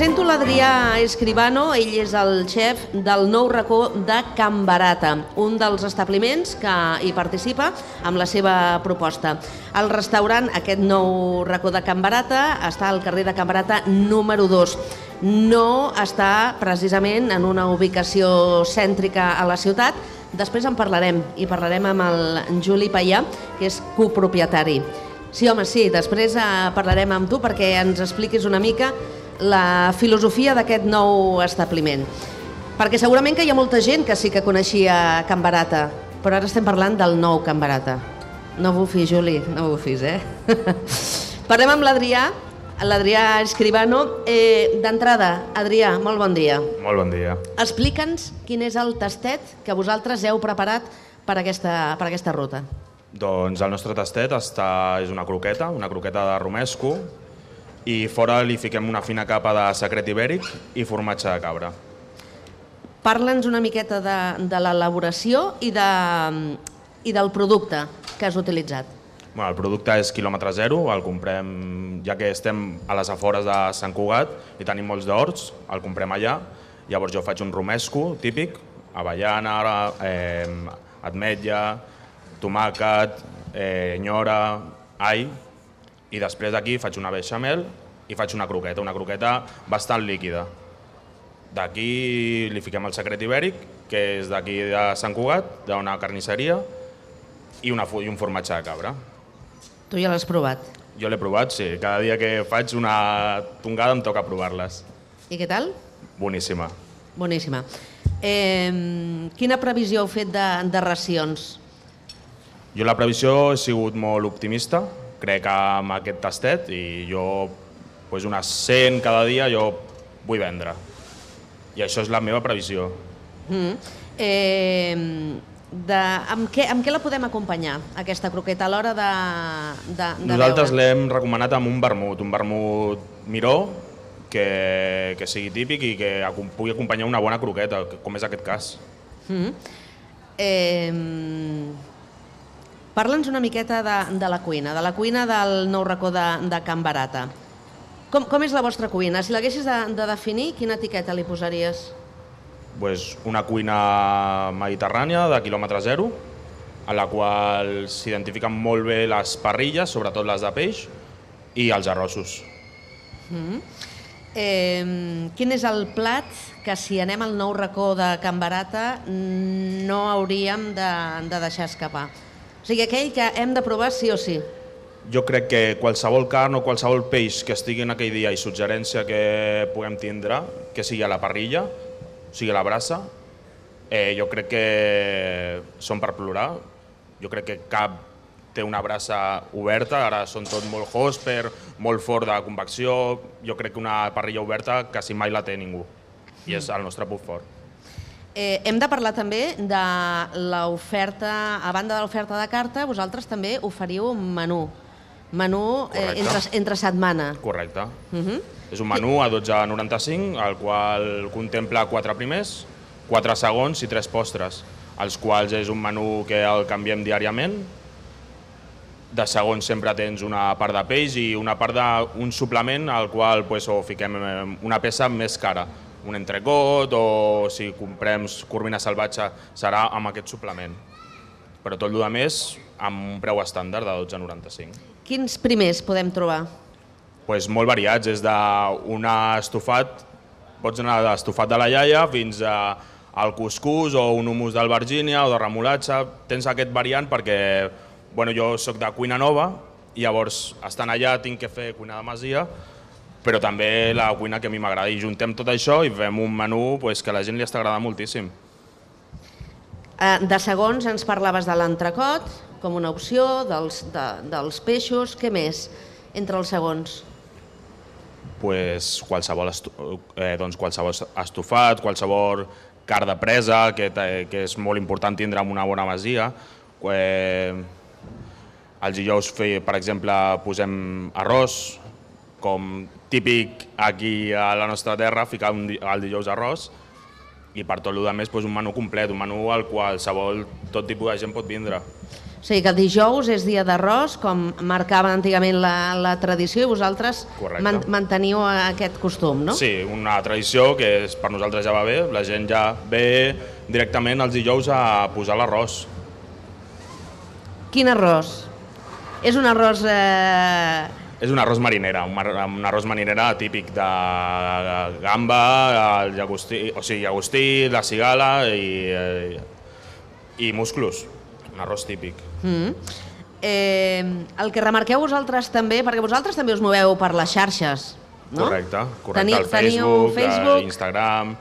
presento l'Adrià Escribano, ell és el xef del nou racó de Can Barata, un dels establiments que hi participa amb la seva proposta. El restaurant, aquest nou racó de Can Barata, està al carrer de Can Barata número 2. No està precisament en una ubicació cèntrica a la ciutat. Després en parlarem, i parlarem amb el Juli Paià, que és copropietari. Sí, home, sí, després parlarem amb tu perquè ens expliquis una mica la filosofia d'aquest nou establiment. Perquè segurament que hi ha molta gent que sí que coneixia Can Barata, però ara estem parlant del nou Can Barata. No bufis, Juli, no bufis, Parlem amb l'Adrià Escribano. D'entrada, Adrià, molt bon dia. Molt bon dia. Explica'ns quin és el tastet que vosaltres heu preparat per aquesta ruta. Doncs el nostre tastet és una croqueta de romesco, i fora li fiquem una fina capa de secret ibèric i formatge de cabra. Parla'ns una miqueta de l'elaboració i del producte que has utilitzat. El producte és quilòmetre zero, el comprem, ja que estem a les afores de Sant Cugat i tenim molts d'horts, el comprem allà. Llavors jo faig un romesco típic, avellana, ametlla, tomàquet, nyora, all, i després d'aquí faig una beixamel i faig una croqueta bastant líquida. D'aquí li fiquem el secret ibèric, que és d'aquí de Sant Cugat, d'una carnisseria, i un formatge de cabra. Tu ja l'has provat? Jo l'he provat, sí. Cada dia que faig una tongada em toca provar-les. I què tal? Boníssima. Boníssima. Quina previsió heu fet de racions? Jo la previsió he sigut molt optimista, crec amb aquest tastet, i jo unes 100 cada dia jo vull vendre. I això és la meva previsió. Amb què la podem acompanyar, aquesta croqueta, a l'hora de veure? Nosaltres l'hem recomanat amb un vermut miró, que sigui típic i que pugui acompanyar una bona croqueta, com és aquest cas. Parla'ns una miqueta de la cuina del nou racó de Can Barata. Com és la vostra cuina? Si l'haguessis de definir, quina etiqueta li posaries? Una cuina mediterrània de quilòmetre zero, a la qual s'identifiquen molt bé les parrilles, sobretot les de peix, i els arrossos. Quin és el plat que, si anem al nou racó de Can Barata, no hauríem de deixar escapar? O sigui, aquell que hem de provar sí o sí. Jo crec que qualsevol carn o qualsevol peix que estigui en aquell dia i suggerència que puguem tindre, que sigui a la parrilla, sigui a la brasa, jo crec que són per plorar. Jo crec que cap té una brasa oberta, ara són tot molt hosper, molt fort de convecció. Jo crec que una parrilla oberta quasi mai la té ningú, i és el nostre punt fort. Hem de parlar també de l'oferta, a banda de l'oferta de carta, vosaltres també oferiu un menú entre setmana. Correcte. És un menú a 12,95, el qual contempla 4 primers, 4 segons i 3 postres, els quals és un menú que el canviem diàriament. De segons sempre tens una part de peix i una part d'un suplement al qual fiquem una peça més cara, un entrecot, o si comprem corvina salvatge serà amb aquest suplement. Però tot el més amb un preu estàndard de 12,95. Quins primers podem trobar? Molt variats, des d'un estofat, pots anar d'estofat de la iaia fins al cuscús o un hummus d'albergínia o de remolatge. Tens aquest variant perquè jo soc de cuina nova i llavors estant allà tinc que fer cuina de masia, però també la cuina que a mi m'agrada, i juntem tot això i fem un menú que a la gent li està agradant moltíssim. De segons ens parlaves de l'entrecot com una opció, dels peixos, què més entre els segons? Qualsevol estofat, qualsevol carn de presa, que és molt important tindre en una bona masia. Els dijous, per exemple, posem arròs, com típic aquí a la nostra terra, ficar el dijous arròs, i per tot el més un menú complet, un menú al qual tot tipus de gent pot vindre. O sigui que dijous és dia d'arròs, com marcava antigament la tradició, i vosaltres manteniu aquest costum, no? Sí, una tradició que per nosaltres ja va bé. La gent ja ve directament els dijous a posar l'arròs. Quin arròs? És un arròs... És un arròs marinera, un arròs marinera típic de gamba, el llagostí, la cigala i musclos. Un arròs típic. El que remarqueu vosaltres també, perquè vosaltres també us moveu per les xarxes, no? Correcte. El Facebook, Instagram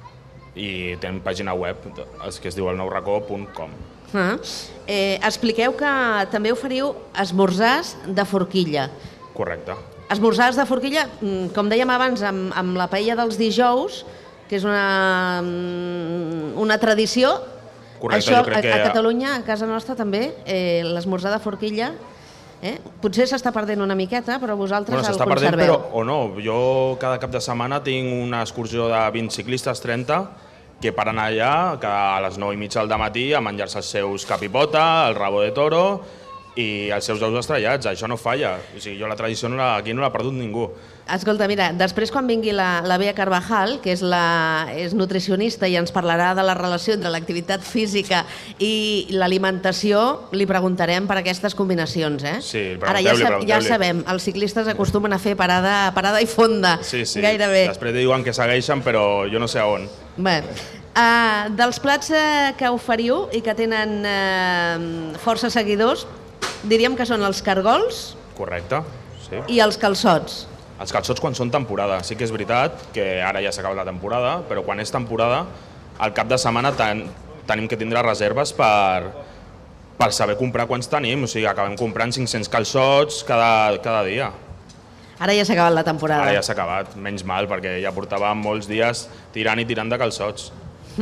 i tenim pàgina web, que es diu elnouracó.com. Expliqueu que també oferiu esmorzars de forquilla. Correcte. Esmorzars de forquilla, com dèiem abans, amb la paella dels dijous, que és una tradició. Correcte, això jo crec que... A Catalunya, a casa nostra també, l'esmorzar de forquilla, potser s'està perdent una miqueta, però vosaltres el conserveu. S'està perdent, però o no. Jo cada cap de setmana tinc una excursió de 20 ciclistes, 30, que paren allà a les 9:30 del matí a menjar-se els seus capipota, el rabo de toro i els seus ous estrellats. Això no falla. O sigui, jo la tradició aquí no l'ha perdut ningú. Escolta, mira, després quan vingui la Bea Carvajal, que és nutricionista i ens parlarà de la relació entre l'activitat física i l'alimentació, li preguntarem per aquestes combinacions, Sí, Ara ja sabem, els ciclistes acostumen a fer parada i fonda, gairebé. Després diuen que segueixen, però jo no sé a on. Bé, dels plats que oferiu i que tenen força seguidors, diríem que són els cargols. Correcte, sí. I els calçots. Els calçots quan són temporada. Sí que és veritat que ara ja s'ha acabat la temporada, però quan és temporada, al cap de setmana tenim que tindre reserves per saber comprar quants tenim. O sigui, acabem comprant 500 calçots cada dia. Ara ja s'ha acabat la temporada. Ara ja s'ha acabat, menys mal, perquè ja portàvem molts dies tirant i tirant de calçots.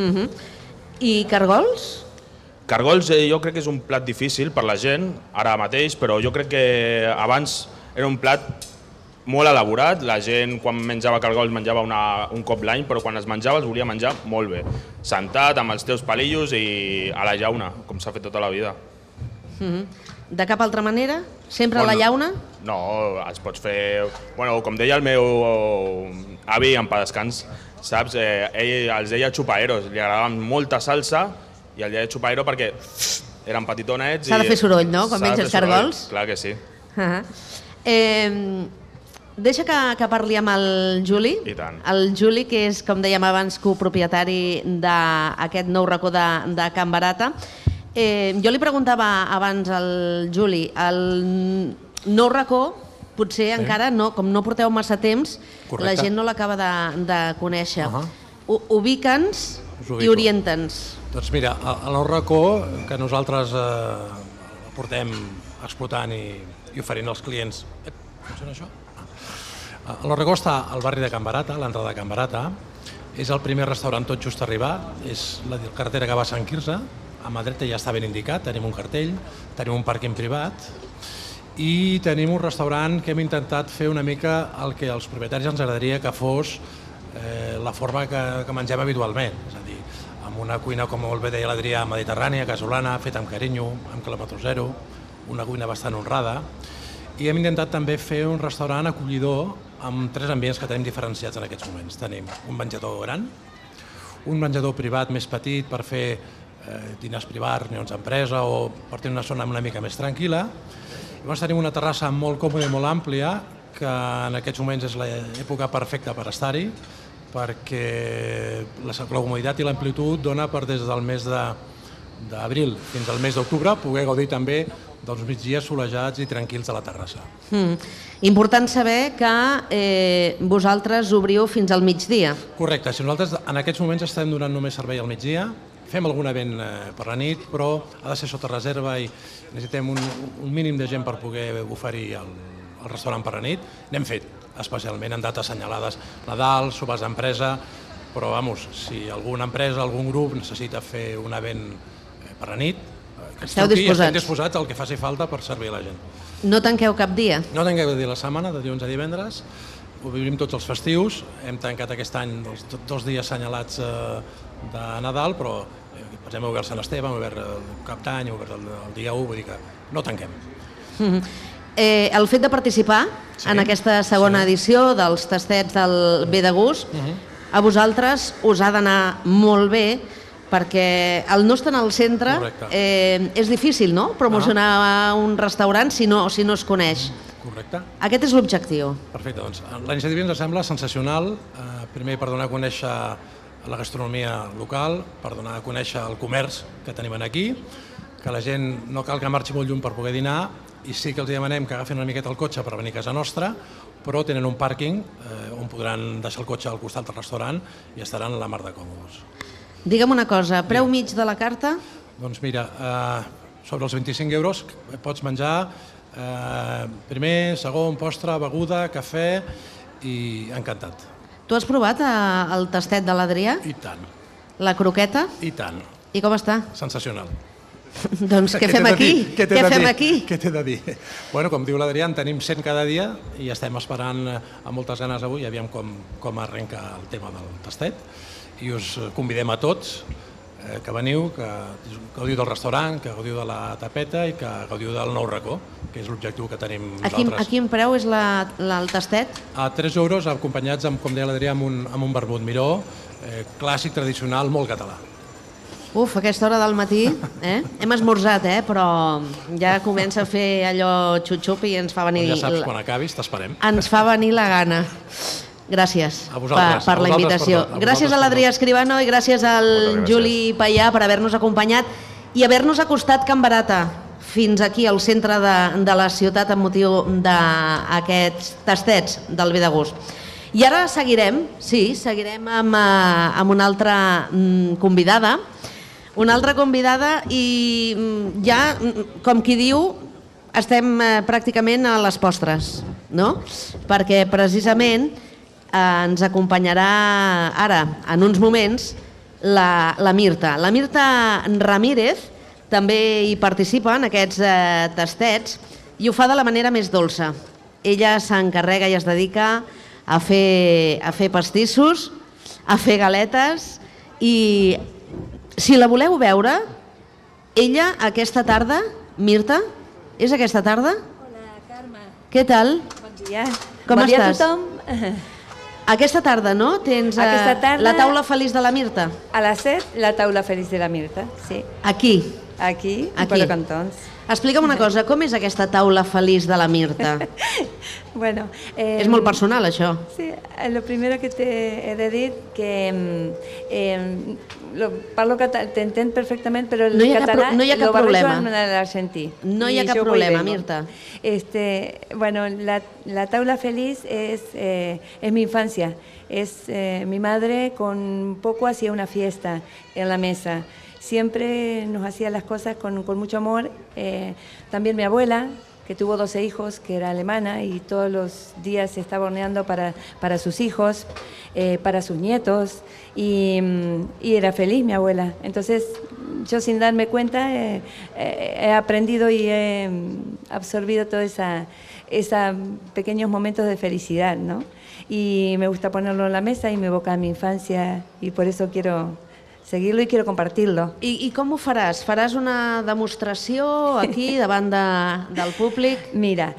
I cargols? Cargols jo crec que és un plat difícil per la gent, ara mateix, però jo crec que abans era un plat molt elaborat. La gent quan menjava cargols menjava un cop l'any, però quan es menjava els volia menjar molt bé. Sentat, amb els teus palillos i a la llauna, com s'ha fet tota la vida. De cap altra manera? Sempre a la llauna? No, els pots fer... Bueno, com deia el meu avi en pa descans, saps? Ell els deia chupaeros, li agradaven molta salsa i el deia chupaero perquè eren petitonets. S'ha de fer soroll, no?, quan menges cargols? Clar que sí. Deixa que parli amb el Juli. I tant. El Juli, que és, com dèiem abans, copropietari d'aquest nou racó de Can Barata. Jo li preguntava abans al Juli, el nou racó potser encara, com no porteu massa temps, la gent no l'acaba de conèixer. Ubica'ns i orienta'ns. Doncs mira, el nou racó, que nosaltres portem explotant i oferint als clients... Funciona això? El nou racó està al barri de Can Barata, a l'entrada de Can Barata. És el primer restaurant tot just arribar, és la carretera que va a Sant Quirze. A mà dreta ja està ben indicat, tenim un cartell, tenim un pàrquing privat i tenim un restaurant que hem intentat fer una mica el que als propietaris ens agradaria que fos la forma que mengem habitualment, és a dir, amb una cuina, com molt bé deia l'Adrià, mediterrània, casolana, feta amb carinyo, amb quilòmetre zero, una cuina bastant honrada, i hem intentat també fer un restaurant acollidor amb 3 ambients que tenim diferenciats en aquests moments. Tenim un menjador gran, un menjador privat més petit per fer dinars privats, reunions d'empresa o per tenir una zona una mica més tranquil·la. Llavors tenim una terrassa molt còmoda i molt àmplia, que en aquests moments és l'època perfecta per estar-hi, perquè la comoditat i l'amplitud dona per des del mes d'abril fins al mes d'octubre poder gaudir també dels migdies solejats i tranquils de la terrassa. Important saber que vosaltres obriu fins al migdia. Correcte, si nosaltres en aquests moments estem donant només servei al migdia, fem algun event per la nit, però ha de ser sota reserva i necessitem un mínim de gent per poder oferir el restaurant per la nit. N'hem fet, especialment en dates assenyalades, Nadal, sopars d'empresa, però si alguna empresa, algun grup necessita fer un event per la nit, esteu disposats? Estem disposats al que faci falta per servir a la gent. No tanqueu cap dia? No tanqueu cap dia la setmana, de dilluns a divendres, obrim tots els festius, hem tancat aquest any els 2 dies assenyalats de Nadal, però Per exemple, hem obert Sant Esteve, hem obert el Cap d'Any, hem obert el dia 1, vull dir que no tanquem. El fet de participar en aquesta segona edició dels tastets del Bé de Gust, a vosaltres us ha d'anar molt bé, perquè el no estar al centre és difícil, no?, promocionar un restaurant si no es coneix. Correcte. Aquest és l'objectiu. Perfecte, doncs la iniciativa ens sembla sensacional, primer per donar a conèixer la gastronomia local, per donar a conèixer el comerç que tenim aquí, que la gent no cal que marxi molt lluny per poder dinar, i sí que els demanem que agafin una miqueta el cotxe per venir a casa nostra, però tenen un pàrquing on podran deixar el cotxe al costat del restaurant i estaran la mar de còmodes. Digue'm una cosa, preu mig de la carta? Doncs mira, sobre els 25 euros pots menjar primer, segon, postre, beguda, cafè i encantat. Tu has provat el tastet de l'Adrià? I tant. La croqueta? I tant. I com està? Sensacional. Doncs què fem aquí? Què fem aquí? Què t'he de dir? Bueno, com diu l'Adrià, en tenim 100 cada dia i estem esperant amb moltes ganes avui, aviam com arrenca el tema del tastet. I us convidem a tots que veniu, que gaudiu del restaurant, que gaudiu de la tapeta i que gaudiu del nou racó, que és l'objectiu que tenim nosaltres. A quin preu és el tastet? A 3 euros, acompanyats, com deia l'Adrià, amb un vermut miró, clàssic, tradicional, molt català. Uf, a aquesta hora del matí, hem esmorzat, però ja comença a fer allò xup-xup i ens fa venir... Ja saps, quan acabis t'esperem. Ens fa venir la gana. Gràcies per la invitació. Gràcies a l'Adrià Escribano i gràcies al Juli Payà per haver-nos acompanyat i haver-nos acostat Can Barata fins aquí al centre de la ciutat amb motiu d'aquests tastets del Bé de Gust. I ara seguirem amb una altra convidada, i ja, com qui diu, estem pràcticament a les postres, no? Perquè precisament ens acompanyarà ara, en uns moments, la Mirta. La Mirta Ramírez també hi participa en aquests tastets i ho fa de la manera més dolça. Ella s'encarrega i es dedica a fer pastissos, a fer galetes i, si la voleu veure, ella aquesta tarda, Mirta, és aquesta tarda? Hola, Carme. Què tal? Bon dia. Com estàs? Bon dia a tothom. Aquesta tarda, no? Tens la taula feliç de la Mirta. A les 7, la taula feliç de la Mirta, sí. Aquí. Aquí, per Cantons. Explica'm una cosa, com és aquesta taula feliç de la Mirta? Bueno, és molt personal, això. Sí, lo primero que te he de dir que parlo català, t'entenc perfectament, però el català lo barrejo amb l'argentí. No hi ha cap problema, Mirta. Bueno, la taula feliz es mi infancia. Mi madre con poco hacía una fiesta en la mesa. Siempre nos hacía las cosas con mucho amor. También mi abuela, que tuvo 12 hijos, que era alemana, y todos los días se estaba horneando para sus hijos, para sus nietos, y era feliz mi abuela. Entonces, yo sin darme cuenta he aprendido y he absorbido todos esos pequeños momentos de felicidad, ¿no? Y me gusta ponerlo en la mesa y me evoca a mi infancia, y por eso quiero seguir-lo i quiero compartir-lo. I com ho faràs? Faràs una demostració aquí davant del públic? Mira,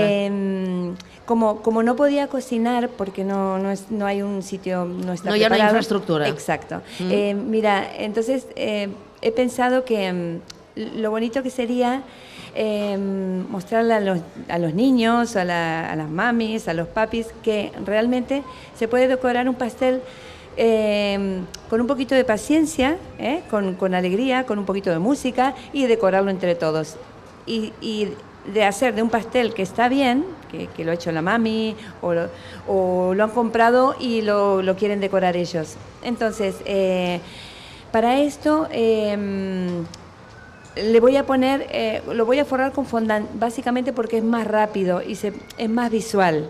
como no podía cocinar porque no hay un sitio, no está preparado. No hay una infraestructura. Exacto. Mira, entonces he pensado que lo bonito que sería mostrarle a los niños, a las mamis, a los papis, que realmente se puede decorar un pastel con un poquito de paciencia, con alegría, con un poquito de música y decorarlo entre todos. Y de hacer de un pastel que está bien, que lo ha hecho la mami o lo han comprado y lo quieren decorar ellos. Entonces, para esto le voy a poner, lo voy a forrar con fondant, básicamente porque es más rápido y es más visual.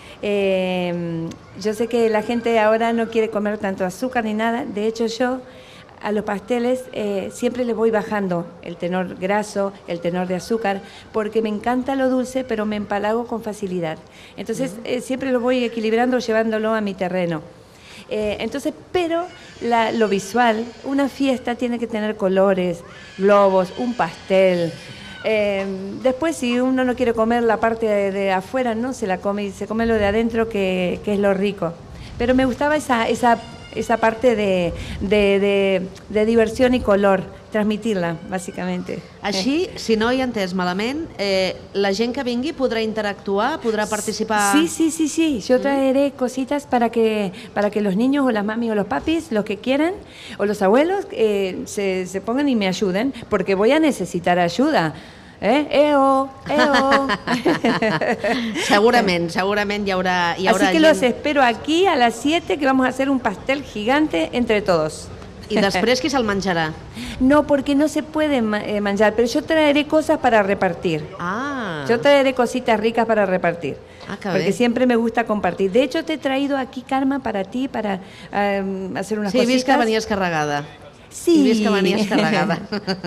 Yo sé que la gente ahora no quiere comer tanto azúcar ni nada. De hecho, yo a los pasteles siempre le voy bajando el tenor graso, el tenor de azúcar, porque me encanta lo dulce, pero me empalago con facilidad. Entonces, siempre lo voy equilibrando, llevándolo a mi terreno. Entonces, pero lo visual, una fiesta tiene que tener colores, globos, un pastel. Después, si uno no quiere comer la parte de afuera, no se la come y se come lo de adentro, que es lo rico. Pero me gustaba esa parte de diversión y color, transmitir-la, bàsicament. Així, si no hi he entès malament, la gent que vingui podrà interactuar, podrà participar... Sí. Yo traeré cositas para que los niños o las mamis o los papis, los que quieran, o los abuelos, se pongan y me ayuden, porque voy a necesitar ayuda. ¡Eo! Segurament hi haurà Así que gent. los espero aquí a las 7, que vamos a hacer un pastel gigante entre todos. I després qui se'l menjarà? No, porque no se puede manjar, pero yo traeré cosas para repartir. Ah, Yo traeré cositas ricas para repartir. que Porque bé. siempre me gusta compartir. De hecho, te he traído aquí, Carme, para ti, para hacer unas Sí, he cositas. vist que venies carregada. Sí. He vist que venies carregada.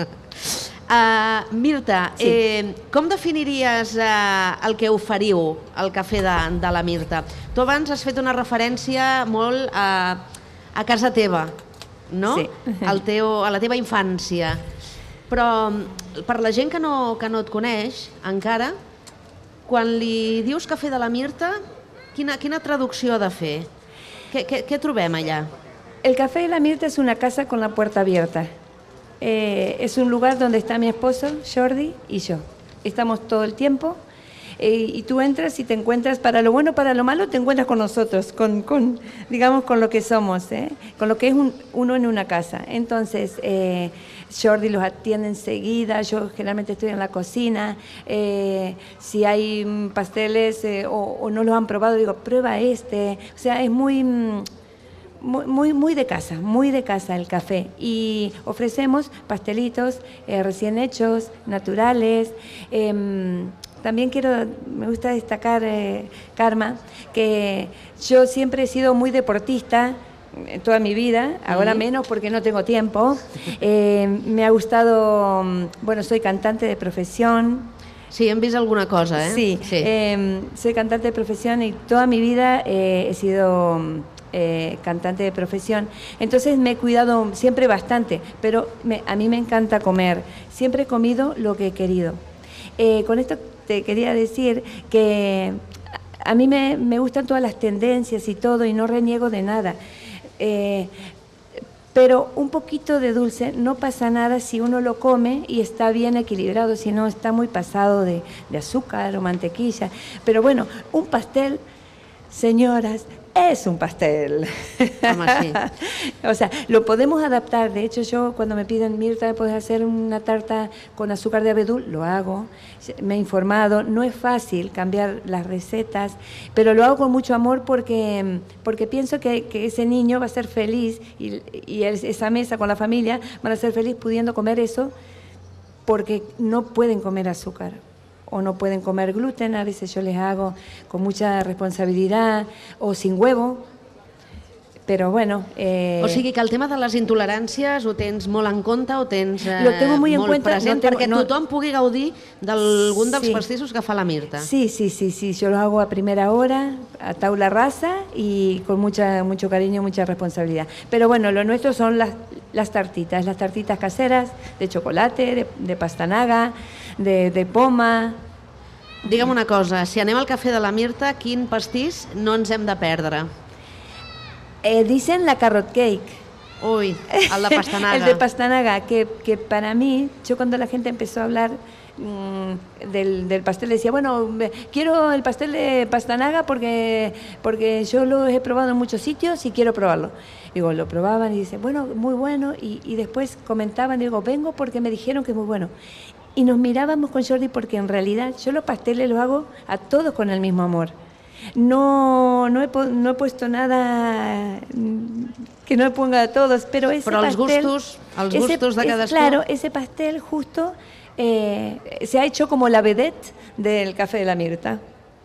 Mirta, com definiries el que oferiu al Cafè de la Mirta? Tu abans has fet una referència molt a casa teva, no? Sí. A la teva infància. Però per la gent que no et coneix encara, quan li dius Cafè de la Mirta, quina traducció ha de fer? Què trobem allà? El Café de la Mirta es una casa con la puerta abierta. Es un lugar donde está mi esposo, Jordi, y yo. Estamos todo el tiempo y tú entras y te encuentras, para lo bueno, para lo malo, te encuentras con nosotros, digamos, con lo que somos, con lo que es uno en una casa. Entonces, Jordi los atiende enseguida, yo generalmente estoy en la cocina. Si hay pasteles o no los han probado, digo, prueba este. O sea, es muy de casa el café, y ofrecemos pastelitos recién hechos, naturales. También me gusta destacar, Carme, que yo siempre he sido muy deportista toda mi vida, ahora menos porque no tengo tiempo. Me ha gustado, soy cantante de profesión. Sí, hem vist alguna cosa, ¿eh? Sí. Soy cantante de profesión y toda mi vida he sido cantante de profesión. Entonces me he cuidado siempre bastante, pero a mí me encanta comer. Siempre he comido lo que he querido. Con esto te quería decir que a mí me gustan todas las tendencias y todo, y no reniego de nada. Pero un poquito de dulce no pasa nada si uno lo come y está bien equilibrado, si no está muy pasado de azúcar o mantequilla. Pero bueno, un pastel, señoras, es un pastel. Sí. O sea, lo podemos adaptar. De hecho, yo cuando me piden, Mirta, ¿puedes hacer una tarta con azúcar de abedul? Lo hago. Me he informado. No es fácil cambiar las recetas, pero lo hago con mucho amor porque pienso que ese niño va a ser feliz y esa mesa con la familia van a ser feliz pudiendo comer eso, porque no pueden comer azúcar o no pueden comer gluten. A veces yo les hago con mucha responsabilidad, o sin huevo, pero bueno... O sigui que el tema de les intoleràncies ho tens molt en compte, ho tens Lo tengo muy en molt cuenta, present, perquè tothom pugui gaudir d'algun dels Sí. pastissos que fa la Mirta. Sí, yo lo hago a primera hora, a tabla rasa y con mucho cariño, mucha responsabilidad. Pero bueno, lo nuestro son las tartitas caseras, de chocolate, de pastanaga, de poma. Digue'm una cosa, si anem al Cafè de la Mirta, quin pastís no ens hem de perdre? Dicen la carrot cake. Ui, el de pastanaga. El de pastanaga, que para mí, yo cuando la gente empezó a hablar del pastel, decía, bueno, quiero el pastel de pastanaga porque yo lo he probado en muchos sitios y quiero probarlo. Digo, lo probaban y dicen, bueno, muy bueno, y después comentaban, digo, vengo porque me dijeron que es muy bueno. Y nos mirábamos con Jordi porque en realidad yo los pasteles los hago a todos con el mismo amor. No he puesto nada que no ponga a todos, pero ese Però els pastel... gustos de cadascú... Claro, ese pastel justo se ha hecho como la vedette del Café de la Mirta.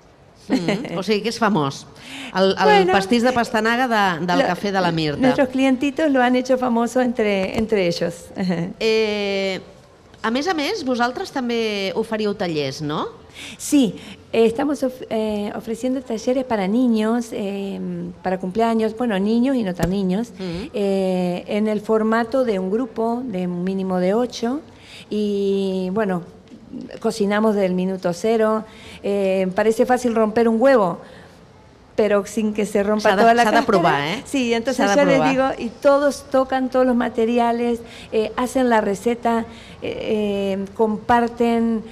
O sigui que és famós. El Bueno, pastís de pastanaga del Cafè de la Mirta. Nuestros clientitos lo han hecho famoso entre ellos. A més, vosaltres també oferiu tallers, no? Sí, estamos ofreciendo talleres para niños, para cumpleaños, bueno, niños y no tan niños, en el formato de un grupo de un mínimo de 8 y bueno, cocinamos del minuto cero. Parece fácil romper un huevo, pero sin que se rompa toda la cáscara. S'ha de provar, ¿eh? Sí, entonces yo les digo, y todos tocan todos los materiales, hacen la receta, comparten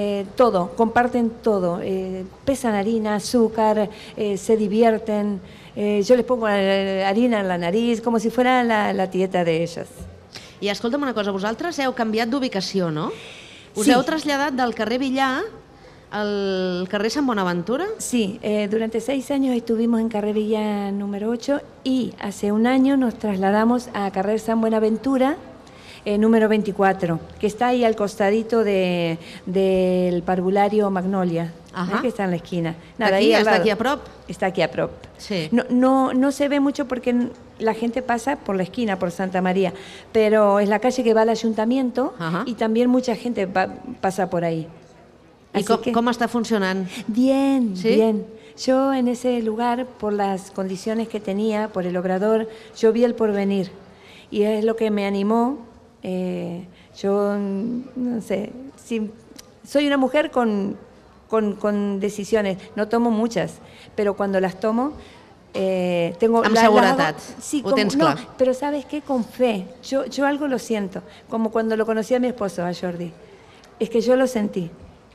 todo, pesan harina, azúcar, se divierten, yo les pongo harina en la nariz, como si fuera la tieta de ellos. I escolta'm una cosa, vosaltres heu canviat d'ubicació, no? Us Sí. heu traslladat del carrer Villar al carrer Sant Bonaventura? Sí, durante 6 años estuvimos en Carrerilla número 8 y hace un año nos trasladamos a Carrer San Buenaventura, número 24, que está ahí al costadito del parvulario Magnolia, que está en la esquina. Nada, Aquí, ahí al està lado. aquí a prop? Está aquí a prop. Sí. No se ve mucho porque la gente pasa por la esquina, por Santa María, pero es la calle que va al ayuntamiento y también mucha gente pasa por ahí. I com està funcionant? Bien, ¿Sí? bien. Yo en ese lugar, por las condiciones que tenía, por el obrador, yo vi el porvenir. Y es lo que me animó. Yo, no sé, soy una mujer con decisiones. No tomo muchas, pero cuando las tomo, tengo... Amb seguretat, sí, ho tens clar. pero ¿sabes qué? Con fe. Yo algo lo siento, como cuando lo conocí a mi esposo, a Jordi. Es que yo lo sentí.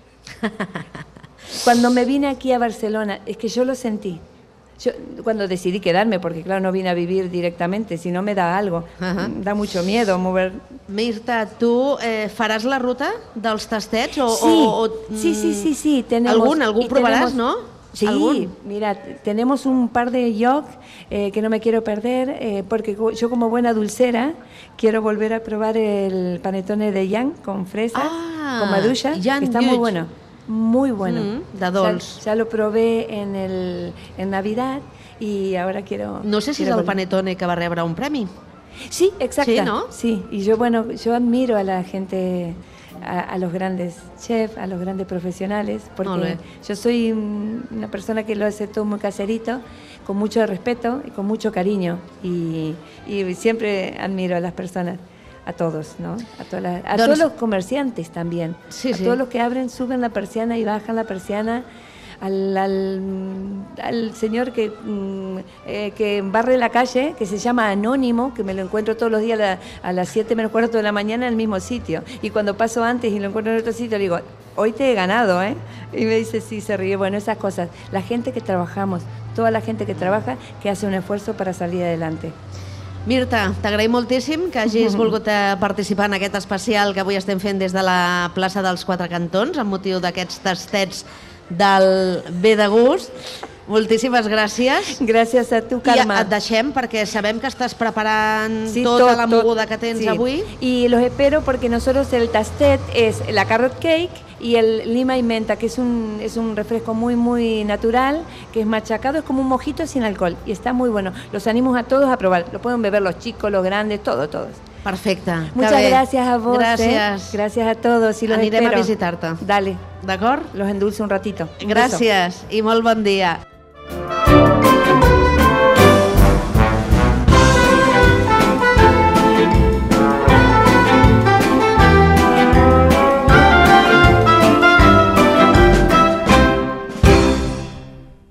Cuando me vine aquí a Barcelona, es que yo lo sentí. Yo, cuando decidí quedarme, porque claro, no vine a vivir directamente, si no me da algo, da mucho miedo mover. Mirta, tu faràs la ruta dels tastets? Sí, tenemos. Algún probaràs, no? Sí, ¿Algún? Mira, tenemos un par de yoc que no me quiero perder, porque yo como buena dulcera quiero volver a probar el panetone de Jan con fresa, con maduixa, que está muy bueno. Muy bueno. De dolç. Ya lo probé en Navidad y ahora quiero... No sé si és el panetone que va rebre un premi. Sí, exacto. Sí, ¿no? Sí, y yo admiro a la gente, a los grandes chefs, a los grandes profesionales, porque yo soy una persona que lo hace todo muy caserito, con mucho respeto y con mucho cariño, y siempre admiro a las personas. A todos, ¿no? A todos los comerciantes también. Sí, a todos los que abren, suben la persiana y bajan la persiana. Al señor que barre la calle, que se llama Anónimo, que me lo encuentro todos los días a las 7 menos cuarto de la mañana en el mismo sitio. Y cuando paso antes y lo encuentro en otro sitio, le digo, hoy te he ganado, ¿eh? Y me dice, sí, se ríe. Bueno, esas cosas. La gente que trabajamos, toda la gente que trabaja, que hace un esfuerzo para salir adelante. Mirta, t'agraïm moltíssim que hagis volgut participar en aquest especial que avui estem fent des de la plaça dels Quatre Cantons amb motiu d'aquests tastets del Bé de Gust. Moltíssimes gràcies. Gràcies a tu, Carme. I et deixem perquè sabem que estàs preparant tota la moguda que tens avui. Y los espero porque nosotros el tastet es la carrot cake y el lima y menta, que es un refresco muy, muy natural, que es machacado, es como un mojito sin alcohol y está muy bueno. Los animo a todos a probar. Lo pueden beber los chicos, los grandes, todos. Perfecte. Muchas gracias a vos. Gràcies. Gracias a todos y los Anirem espero. a visitar-te. Dale. D'acord? Los endulzo un ratito. Un Gràcies i molt bon dia.